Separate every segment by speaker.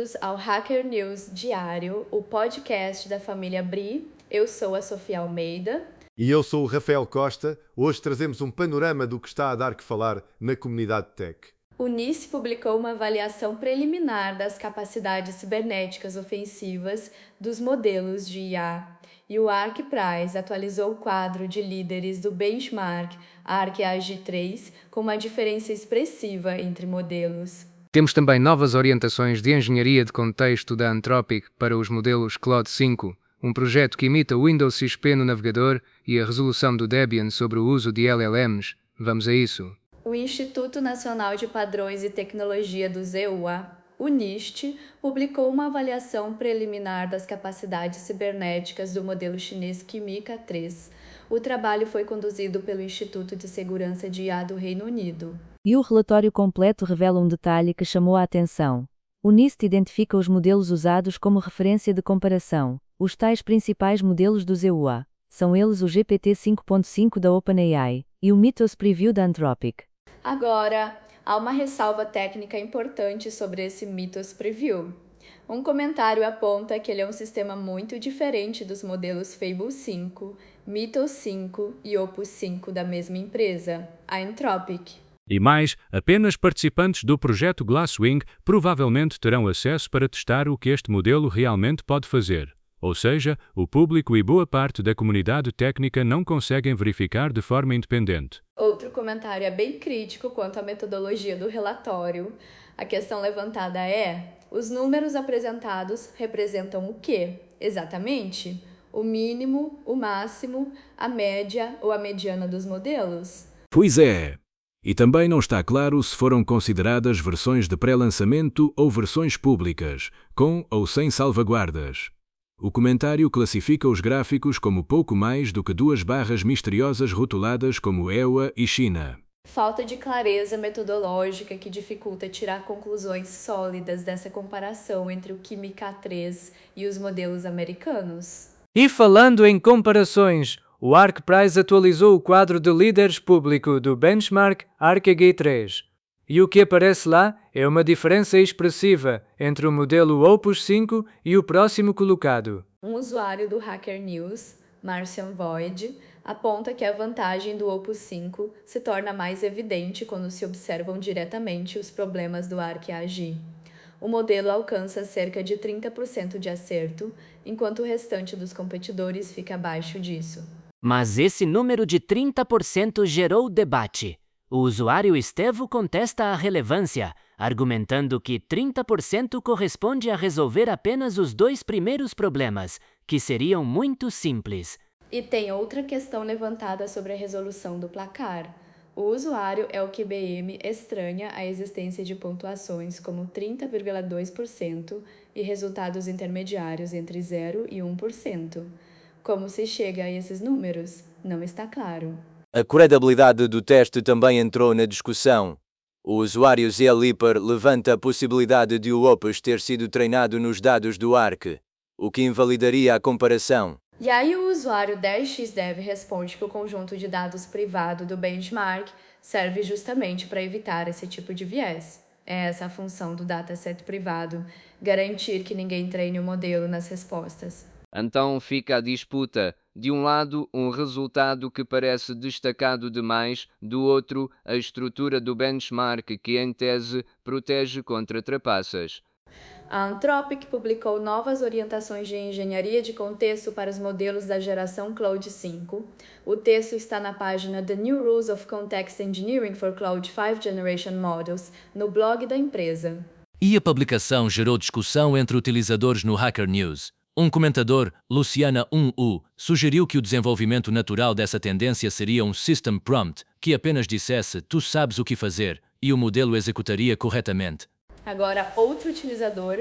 Speaker 1: bem-vindos ao Hacker News Diário, o podcast da família Bri. Eu sou a Sofia Almeida.
Speaker 2: E eu sou o Rafael Costa. Hoje trazemos um panorama do que está a dar que falar na comunidade tech.
Speaker 1: O NIST publicou uma avaliação preliminar das capacidades cibernéticas ofensivas dos modelos de IA. E o ArcPrize atualizou o quadro de líderes do benchmark ArcAG3 com uma diferença expressiva entre modelos.
Speaker 3: Temos também novas orientações de engenharia de contexto da Anthropic para os modelos Claude 5, um projeto que imita o Windows XP no navegador e a resolução do Debian sobre o uso de LLMs. Vamos a isso.
Speaker 1: O Instituto Nacional de Padrões e Tecnologia do ZEUA, o NIST, publicou uma avaliação preliminar das capacidades cibernéticas do modelo chinês Kimi K3. O trabalho foi conduzido pelo Instituto de Segurança de IA do Reino Unido.
Speaker 4: E o relatório completo revela um detalhe que chamou a atenção. O NIST identifica os modelos usados como referência de comparação, os tais principais modelos do ZEUA. São eles o GPT 5.5 da OpenAI e o Mythos Preview da Anthropic.
Speaker 1: Agora, há uma ressalva técnica importante sobre esse Mythos Preview. Um comentário aponta que ele é um sistema muito diferente dos modelos Fable 5, Mythos 5 e Opus 5 da mesma empresa, a Anthropic.
Speaker 5: E mais, apenas participantes do projeto Glasswing provavelmente terão acesso para testar o que este modelo realmente pode fazer. Ou seja, o público e boa parte da comunidade técnica não conseguem verificar de forma independente.
Speaker 1: Outro comentário é bem crítico quanto à metodologia do relatório. A questão levantada é: os números apresentados representam o quê? Exatamente? O mínimo, o máximo, a média ou a mediana dos modelos?
Speaker 6: Pois é. E também não está claro se foram consideradas versões de pré-lançamento ou versões públicas, com ou sem salvaguardas. O comentário classifica os gráficos como pouco mais do que duas barras misteriosas rotuladas como EUA e China.
Speaker 1: Falta de clareza metodológica que dificulta tirar conclusões sólidas dessa comparação entre o Kimi K3 e os modelos americanos.
Speaker 3: E falando em comparações, o ArcPrize atualizou o quadro de líderes público do benchmark ArcAG3. E o que aparece lá é uma diferença expressiva entre o modelo Opus 5 e o próximo colocado.
Speaker 1: Um usuário do Hacker News, Marcian Void, aponta que a vantagem do Opus 5 se torna mais evidente quando se observam diretamente os problemas do ArcAG. O modelo alcança cerca de 30% de acerto, enquanto o restante dos competidores fica abaixo disso.
Speaker 7: Mas esse número de 30% gerou debate. O usuário Estevo contesta a relevância, argumentando que 30% corresponde a resolver apenas os dois primeiros problemas, que seriam muito simples.
Speaker 1: E tem outra questão levantada sobre a resolução do placar. O usuário ElkBM estranha a existência de pontuações como 30,2% e resultados intermediários entre 0 e 1%. Como se chega a esses números? Não está claro.
Speaker 8: A credibilidade do teste também entrou na discussão. O usuário Zliper levanta a possibilidade de o Opus ter sido treinado nos dados do Arc, o que invalidaria a comparação.
Speaker 1: E aí o usuário 10xDev responde que o conjunto de dados privado do benchmark serve justamente para evitar esse tipo de viés. É essa a função do dataset privado, garantir que ninguém treine o modelo nas respostas.
Speaker 9: Então fica a disputa. De um lado, um resultado que parece destacado demais, do outro, a estrutura do benchmark que, em tese, protege contra trapaças.
Speaker 1: A Anthropic publicou novas orientações de engenharia de contexto para os modelos da geração Claude 5. O texto está na página The New Rules of Context Engineering for Claude 5 Generation Models, no blog da empresa.
Speaker 10: E a publicação gerou discussão entre utilizadores no Hacker News. Um comentador, Luciana1U, sugeriu que o desenvolvimento natural dessa tendência seria um System Prompt, que apenas dissesse "tu sabes o que fazer" e o modelo executaria corretamente.
Speaker 1: Agora, outro utilizador,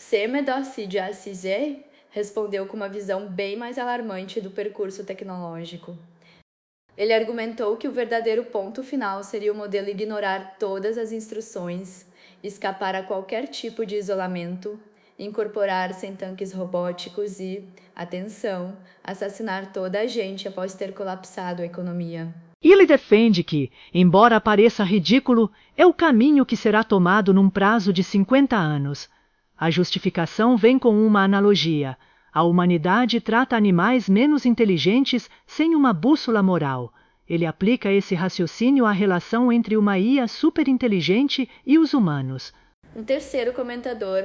Speaker 1: Semedocid respondeu com uma visão bem mais alarmante do percurso tecnológico. Ele argumentou que o verdadeiro ponto final seria o modelo ignorar todas as instruções, escapar a qualquer tipo de isolamento, incorporar-se em tanques robóticos e, atenção, assassinar toda a gente após ter colapsado a economia.
Speaker 11: Ele defende que, embora pareça ridículo, é o caminho que será tomado num prazo de 50 anos. A justificação vem com uma analogia. A humanidade trata animais menos inteligentes sem uma bússola moral. Ele aplica esse raciocínio à relação entre uma IA superinteligente e os humanos.
Speaker 1: Um terceiro comentador,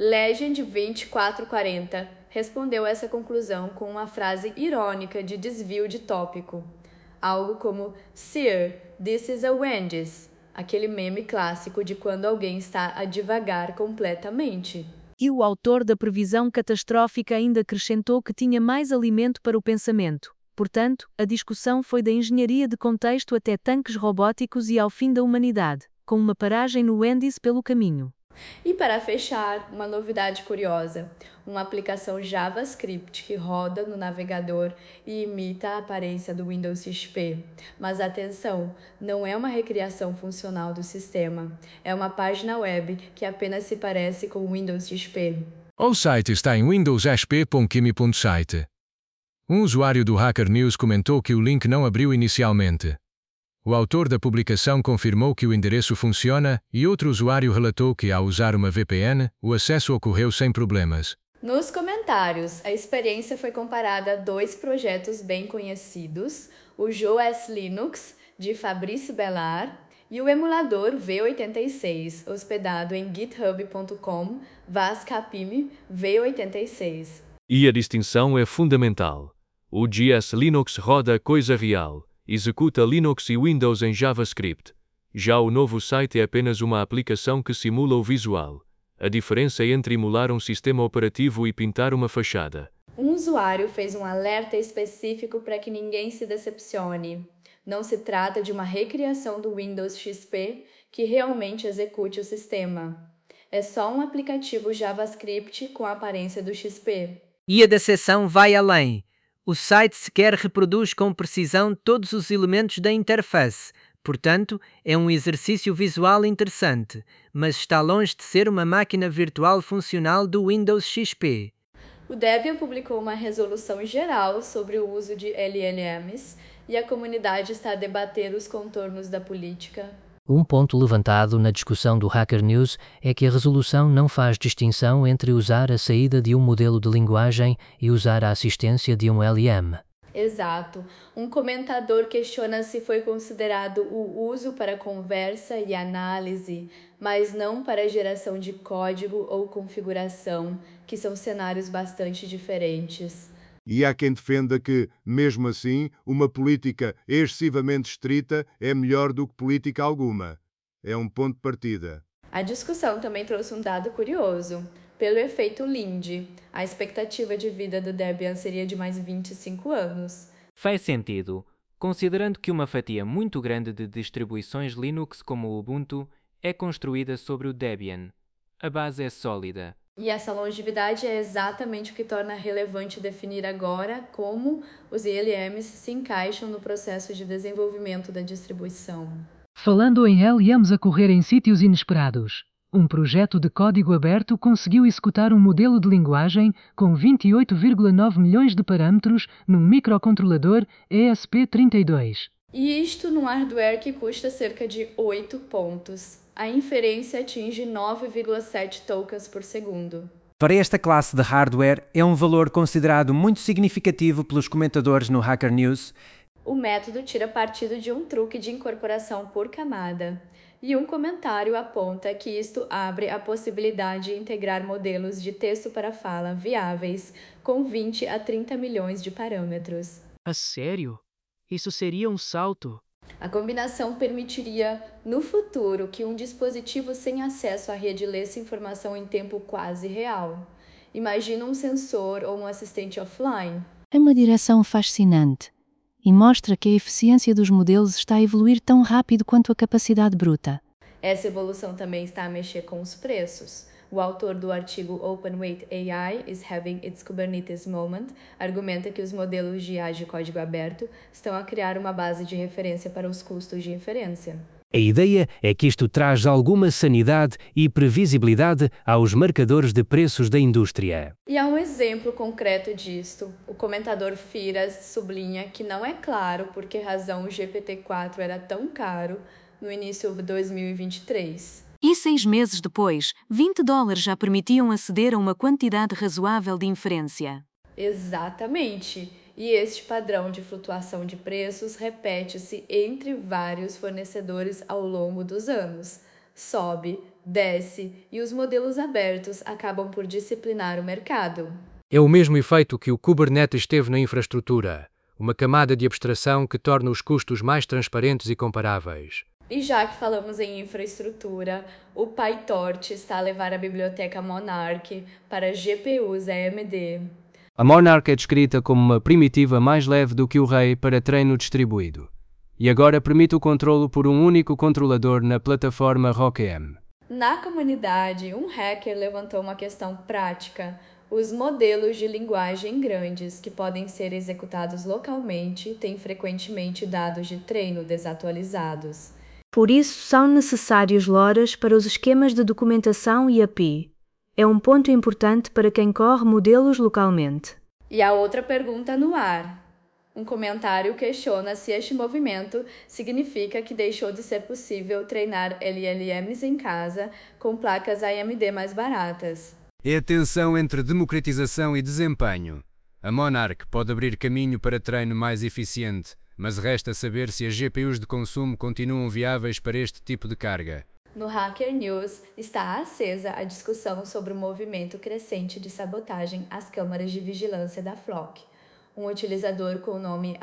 Speaker 1: Legend2440, respondeu essa conclusão com uma frase irônica de desvio de tópico. Algo como "Sir, this is a Wendy's", aquele meme clássico de quando alguém está a divagar completamente.
Speaker 4: E o autor da previsão catastrófica ainda acrescentou que tinha mais alimento para o pensamento. Portanto, a discussão foi da engenharia de contexto até tanques robóticos e ao fim da humanidade, com uma paragem no Wendy's pelo caminho.
Speaker 1: E para fechar, uma novidade curiosa, uma aplicação JavaScript que roda no navegador e imita a aparência do Windows XP. Mas atenção, não é uma recriação funcional do sistema, é uma página web que apenas se parece com o Windows XP.
Speaker 6: O site está em windowsxp.kimi.site. Um usuário do Hacker News comentou que o link não abriu inicialmente. O autor da publicação confirmou que o endereço funciona e outro usuário relatou que, ao usar uma VPN, o acesso ocorreu sem problemas.
Speaker 1: Nos comentários, a experiência foi comparada a dois projetos bem conhecidos, o JOS Linux, de Fabrice Bellard, e o emulador V86, hospedado em github.com/vascapime V86.
Speaker 12: E a distinção é fundamental. O JS Linux roda coisa real. Executa Linux e Windows em JavaScript. Já o novo site é apenas uma aplicação que simula o visual. A diferença é entre emular um sistema operativo e pintar uma fachada.
Speaker 1: Um usuário fez um alerta específico para que ninguém se decepcione. Não se trata de uma recriação do Windows XP que realmente execute o sistema. É só um aplicativo JavaScript com a aparência do XP.
Speaker 13: E a decepção vai além. O site sequer reproduz com precisão todos os elementos da interface, portanto, é um exercício visual interessante, mas está longe de ser uma máquina virtual funcional do Windows XP.
Speaker 1: O Debian publicou uma resolução geral sobre o uso de LLMs e a comunidade está a debater os contornos da política.
Speaker 7: Um ponto levantado na discussão do Hacker News é que a resolução não faz distinção entre usar a saída de um modelo de linguagem e usar a assistência de um LM.
Speaker 1: Exato. Um comentador questiona se foi considerado o uso para conversa e análise, mas não para geração de código ou configuração, que são cenários bastante diferentes.
Speaker 2: E há quem defenda que, mesmo assim, uma política excessivamente estrita é melhor do que política alguma. É um ponto de partida.
Speaker 1: A discussão também trouxe um dado curioso. Pelo efeito Lindy, a expectativa de vida do Debian seria de mais 25 anos.
Speaker 3: Faz sentido, considerando que uma fatia muito grande de distribuições Linux como o Ubuntu é construída sobre o Debian. A base é sólida.
Speaker 1: E essa longevidade é exatamente o que torna relevante definir agora como os LLMs se encaixam no processo de desenvolvimento da distribuição.
Speaker 11: Falando em LLMs a correr em sítios inesperados, um projeto de código aberto conseguiu executar um modelo de linguagem com 28,9 milhões de parâmetros num microcontrolador ESP32.
Speaker 1: E isto num hardware que custa cerca de 8 pontos. A inferência atinge 9,7 tokens por segundo.
Speaker 14: Para esta classe de hardware, é um valor considerado muito significativo pelos comentadores no Hacker News.
Speaker 1: O método tira partido de um truque de incorporação por camada. E um comentário aponta que isto abre a possibilidade de integrar modelos de texto para fala viáveis com 20 a 30 milhões de parâmetros.
Speaker 13: A sério? Isso seria um salto?
Speaker 1: A combinação permitiria, no futuro, que um dispositivo sem acesso à rede lesse informação em tempo quase real. Imagina um sensor ou um assistente offline.
Speaker 4: É uma direção fascinante e mostra que a eficiência dos modelos está a evoluir tão rápido quanto a capacidade bruta.
Speaker 1: Essa evolução também está a mexer com os preços. O autor do artigo Openweight AI is having its Kubernetes moment argumenta que os modelos de IA de código aberto estão a criar uma base de referência para os custos de inferência.
Speaker 6: A ideia é que isto traz alguma sanidade e previsibilidade aos marcadores de preços da indústria.
Speaker 1: E há um exemplo concreto disto. O comentador Firas sublinha que não é claro por que razão o GPT-4 era tão caro no início de 2023.
Speaker 15: E 6 meses depois, $20 já permitiam aceder a uma quantidade razoável de inferência.
Speaker 1: Exatamente. E este padrão de flutuação de preços repete-se entre vários fornecedores ao longo dos anos. Sobe, desce e os modelos abertos acabam por disciplinar o mercado.
Speaker 3: É o mesmo efeito que o Kubernetes teve na infraestrutura, uma camada de abstração que torna os custos mais transparentes e comparáveis.
Speaker 1: E já que falamos em infraestrutura, o PyTorch está a levar a biblioteca Monarch para GPUs AMD.
Speaker 3: A Monarch é descrita como uma primitiva mais leve do que o Ray para treino distribuído, e agora permite o controlo por um único controlador na plataforma ROCm.
Speaker 1: Na comunidade, um hacker levantou uma questão prática. Os modelos de linguagem grandes que podem ser executados localmente têm frequentemente dados de treino desatualizados.
Speaker 16: Por isso, são necessários LoRas para os esquemas de documentação e API. É um ponto importante para quem corre modelos localmente.
Speaker 1: E a outra pergunta no ar. Um comentário questiona se este movimento significa que deixou de ser possível treinar LLMs em casa com placas AMD mais baratas.
Speaker 17: É a tensão entre democratização e desempenho. A Monarch pode abrir caminho para treino mais eficiente, mas resta saber se as GPUs de consumo continuam viáveis para este tipo de carga.
Speaker 1: No Hacker News está acesa a discussão sobre o movimento crescente de sabotagem às câmaras de vigilância da Flock. Um utilizador com o nome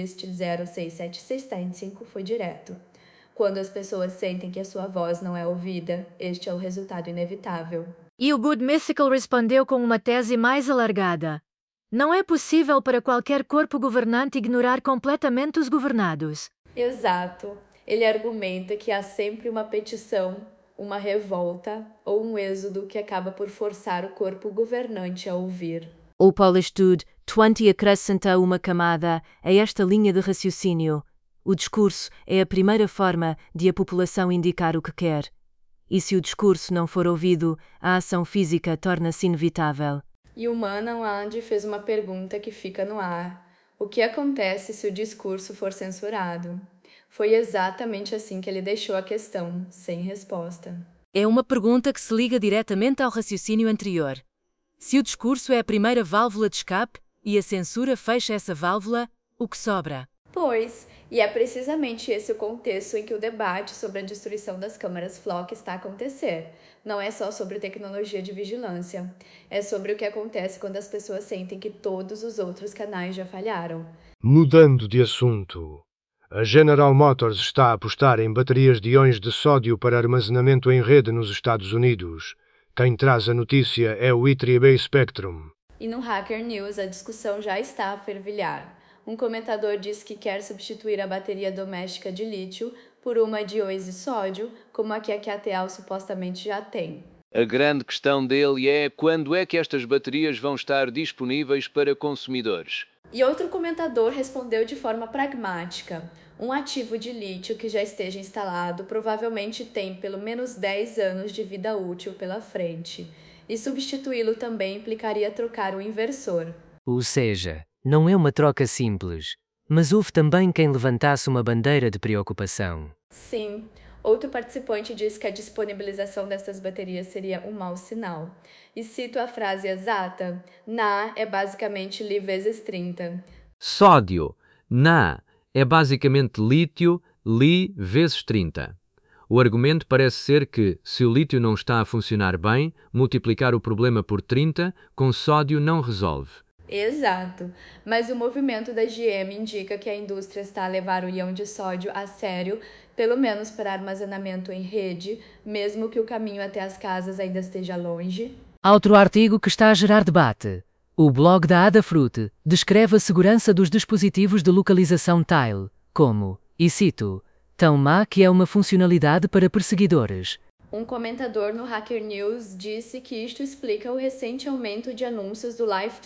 Speaker 1: Angrist067635 foi direto. Quando as pessoas sentem que a sua voz não é ouvida, este é o resultado inevitável.
Speaker 16: E o Good Mythical respondeu com uma tese mais alargada. Não é possível para qualquer corpo governante ignorar completamente os governados.
Speaker 1: Exato. Ele argumenta que há sempre uma petição, uma revolta ou um êxodo que acaba por forçar o corpo governante a ouvir.
Speaker 16: O Polish Dude 20 acrescenta uma camada a esta linha de raciocínio. O discurso é a primeira forma de a população indicar o que quer. E se o discurso não for ouvido, a ação física torna-se inevitável.
Speaker 1: E o Manawand fez uma pergunta que fica no ar. O que acontece se o discurso for censurado? Foi exatamente assim que ele deixou a questão, sem resposta.
Speaker 16: É uma pergunta que se liga diretamente ao raciocínio anterior. Se o discurso é a primeira válvula de escape e a censura fecha essa válvula, o que sobra?
Speaker 1: Pois, e é precisamente esse o contexto em que o debate sobre a destruição das câmaras Flock está a acontecer. Não é só sobre tecnologia de vigilância, é sobre o que acontece quando as pessoas sentem que todos os outros canais já falharam.
Speaker 2: Mudando de assunto, a General Motors está a apostar em baterias de íons de sódio para armazenamento em rede nos Estados Unidos. Quem traz a notícia é o IEEE Spectrum.
Speaker 1: E no Hacker News a discussão já está a fervilhar. Um comentador diz que quer substituir a bateria doméstica de lítio por uma de íons de sódio, como a que a QATL supostamente já tem.
Speaker 9: A grande questão dele é quando é que estas baterias vão estar disponíveis para consumidores.
Speaker 1: E outro comentador respondeu de forma pragmática. Um ativo de lítio que já esteja instalado provavelmente tem pelo menos 10 anos de vida útil pela frente. E substituí-lo também implicaria trocar o inversor.
Speaker 13: Ou seja, não é uma troca simples, mas houve também quem levantasse uma bandeira de preocupação.
Speaker 1: Sim, outro participante disse que a disponibilização destas baterias seria um mau sinal. E cito a frase exata: Na é basicamente Li vezes 30.
Speaker 18: Sódio. Na é basicamente lítio, Li vezes 30. O argumento parece ser que, se o lítio não está a funcionar bem, multiplicar o problema por 30 com sódio não resolve.
Speaker 1: Exato, mas o movimento da GM indica que a indústria está a levar o íon de sódio a sério, pelo menos para armazenamento em rede, mesmo que o caminho até as casas ainda esteja longe.
Speaker 13: Outro artigo que está a gerar debate. O blog da Adafruit descreve a segurança dos dispositivos de localização Tile como, e cito, tão má que é uma funcionalidade para perseguidores.
Speaker 1: Um comentador no Hacker News disse que isto explica o recente aumento de anúncios do Life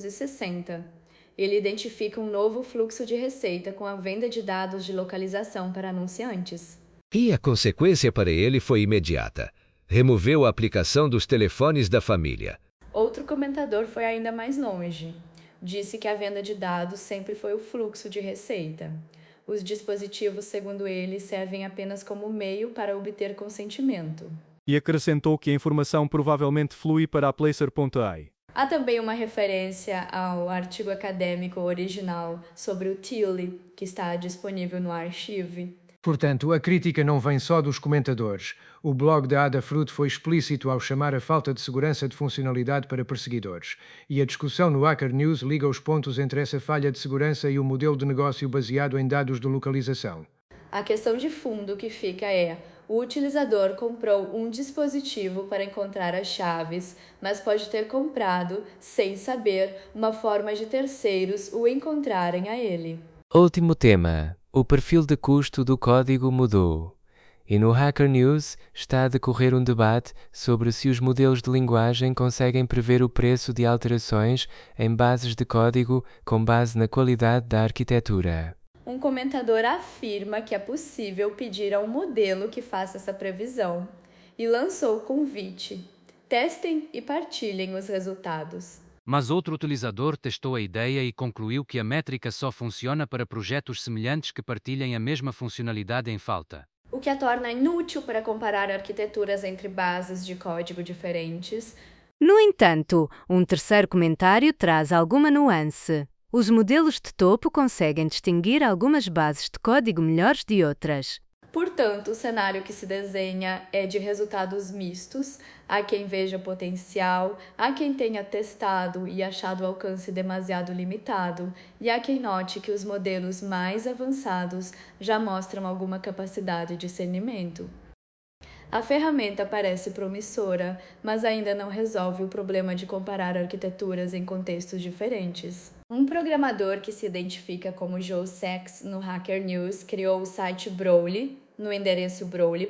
Speaker 1: 360. Ele identifica um novo fluxo de receita com a venda de dados de localização para anunciantes.
Speaker 19: E a consequência para ele foi imediata. Removeu a aplicação dos telefones da família.
Speaker 1: Outro comentador foi ainda mais longe. Disse que a venda de dados sempre foi o fluxo de receita. Os dispositivos, segundo ele, servem apenas como meio para obter consentimento.
Speaker 20: E acrescentou que a informação provavelmente flui para a Placer.ai.
Speaker 1: Há também uma referência ao artigo acadêmico original sobre o Thiele, que está disponível no Archive.
Speaker 21: Portanto, a crítica não vem só dos comentadores. O blog da Adafruit foi explícito ao chamar a falta de segurança de funcionalidade para perseguidores. E a discussão no Hacker News liga os pontos entre essa falha de segurança e o modelo de negócio baseado em dados de localização.
Speaker 1: A questão de fundo que fica é: o utilizador comprou um dispositivo para encontrar as chaves, mas pode ter comprado, sem saber, uma forma de terceiros o encontrarem a ele.
Speaker 3: Último tema. O perfil de custo do código mudou. E no Hacker News está a decorrer um debate sobre se os modelos de linguagem conseguem prever o preço de alterações em bases de código com base na qualidade da arquitetura.
Speaker 1: Um comentador afirma que é possível pedir a um modelo que faça essa previsão e lançou o convite. Testem e partilhem os resultados.
Speaker 22: Mas outro utilizador testou a ideia e concluiu que a métrica só funciona para projetos semelhantes que partilhem a mesma funcionalidade em falta.
Speaker 1: O que a torna inútil para comparar arquiteturas entre bases de código diferentes.
Speaker 16: No entanto, um terceiro comentário traz alguma nuance. Os modelos de topo conseguem distinguir algumas bases de código melhores de outras.
Speaker 1: Portanto, o cenário que se desenha é de resultados mistos. Há quem veja potencial, há quem tenha testado e achado o alcance demasiado limitado, e há quem note que os modelos mais avançados já mostram alguma capacidade de discernimento. A ferramenta parece promissora, mas ainda não resolve o problema de comparar arquiteturas em contextos diferentes. Um programador que se identifica como Joe Sachs no Hacker News criou o site Broly, no endereço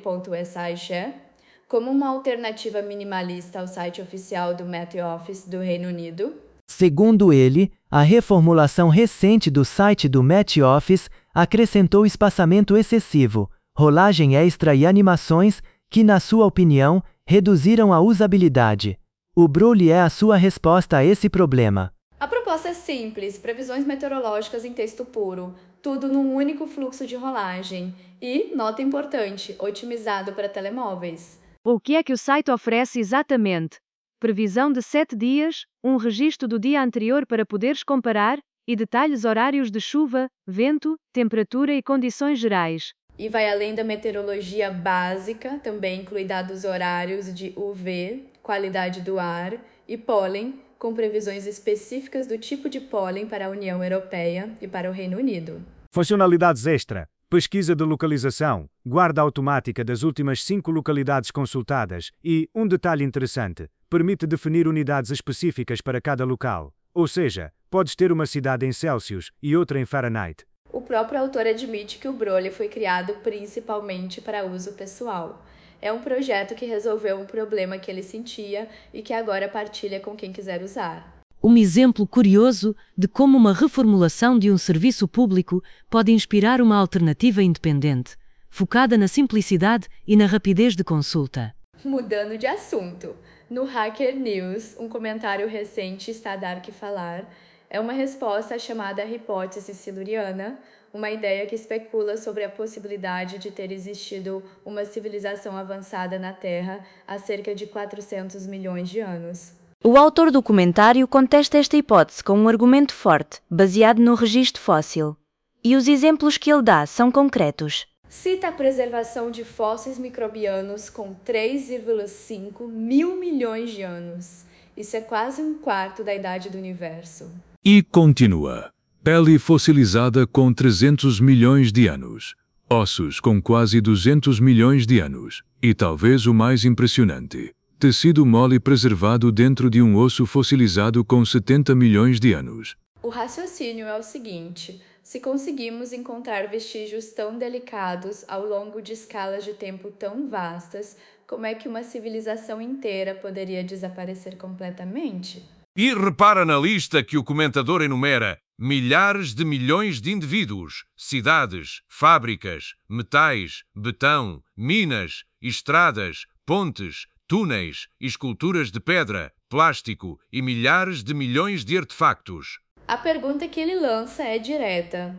Speaker 1: broly.sig, como uma alternativa minimalista ao site oficial do Mac Office do Reino Unido.
Speaker 23: Segundo ele, a reformulação recente do site do Mac Office acrescentou espaçamento excessivo, rolagem extra e animações que, na sua opinião, reduziram a usabilidade. O Broly é a sua resposta a esse problema.
Speaker 1: A proposta é simples: previsões meteorológicas em texto puro, tudo num único fluxo de rolagem e, nota importante, otimizado para telemóveis.
Speaker 16: O que é que o site oferece exatamente? Previsão de 7 dias, um registro do dia anterior para poderes comparar, e detalhes horários de chuva, vento, temperatura e condições gerais.
Speaker 1: E vai além da meteorologia básica, também inclui dados horários de UV, qualidade do ar e pólen, com previsões específicas do tipo de pólen para a União Europeia e para o Reino Unido.
Speaker 20: Funcionalidades extra: pesquisa de localização, guarda automática das últimas 5 localidades consultadas e, um detalhe interessante, permite definir unidades específicas para cada local. Ou seja, podes ter uma cidade em Celsius e outra em Fahrenheit.
Speaker 1: O próprio autor admite que o Broly foi criado principalmente para uso pessoal. É um projeto que resolveu um problema que ele sentia e que agora partilha com quem quiser usar.
Speaker 15: Um exemplo curioso de como uma reformulação de um serviço público pode inspirar uma alternativa independente, focada na simplicidade e na rapidez de consulta.
Speaker 1: Mudando de assunto, no Hacker News, um comentário recente está a dar que falar. É uma resposta à chamada hipótese siluriana, uma ideia que especula sobre a possibilidade de ter existido uma civilização avançada na Terra há cerca de 400 milhões de anos.
Speaker 16: O autor do comentário contesta esta hipótese com um argumento forte, baseado no registro fóssil. E os exemplos que ele dá são concretos.
Speaker 1: Cita a preservação de fósseis microbianos com 3,5 mil milhões de anos. Isso é quase um quarto da idade do universo.
Speaker 5: E continua. Pele fossilizada com 300 milhões de anos. Ossos com quase 200 milhões de anos. E talvez o mais impressionante: tecido mole preservado dentro de um osso fossilizado com 70 milhões de anos.
Speaker 1: O raciocínio é o seguinte: se conseguimos encontrar vestígios tão delicados ao longo de escalas de tempo tão vastas, como é que uma civilização inteira poderia desaparecer completamente?
Speaker 24: E repara na lista que o comentador enumera: milhares de milhões de indivíduos, cidades, fábricas, metais, betão, minas, estradas, pontes, túneis, esculturas de pedra, plástico e milhares de milhões de artefactos.
Speaker 1: A pergunta que ele lança é direta: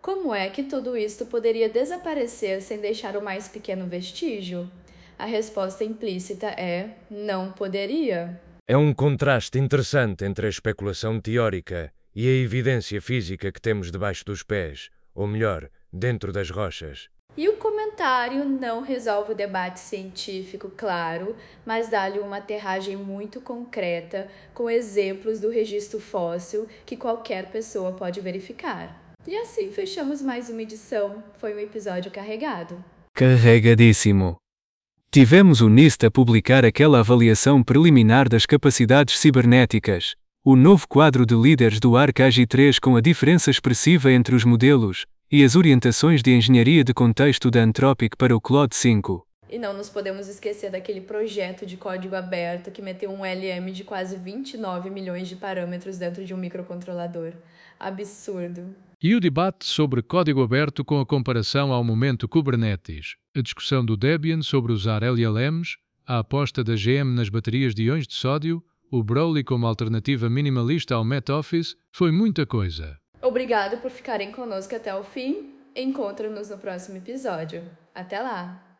Speaker 1: Como é que tudo isto poderia desaparecer sem deixar o mais pequeno vestígio? A resposta implícita é: não poderia.
Speaker 2: É um contraste interessante entre a especulação teórica e a evidência física que temos debaixo dos pés, ou melhor, dentro das rochas.
Speaker 1: E o comentário não resolve o debate científico, claro, mas dá-lhe uma aterragem muito concreta, com exemplos do registro fóssil que qualquer pessoa pode verificar. E assim fechamos mais uma edição. Foi um episódio carregado.
Speaker 3: Carregadíssimo. Tivemos o NIST a publicar aquela avaliação preliminar das capacidades cibernéticas, o novo quadro de líderes do ARC AGI3 com a diferença expressiva entre os modelos, e as orientações de engenharia de contexto da Anthropic para o Claude 5.
Speaker 1: E não nos podemos esquecer daquele projeto de código aberto que meteu um LM de quase 29 milhões de parâmetros dentro de um microcontrolador. Absurdo.
Speaker 7: E o debate sobre código aberto com a comparação ao momento Kubernetes, a discussão do Debian sobre usar LLMs, a aposta da GM nas baterias de íons de sódio, o Broly como alternativa minimalista ao MetOffice, foi muita coisa.
Speaker 1: Obrigado por ficarem conosco até o fim. Encontra-nos no próximo episódio. Até lá!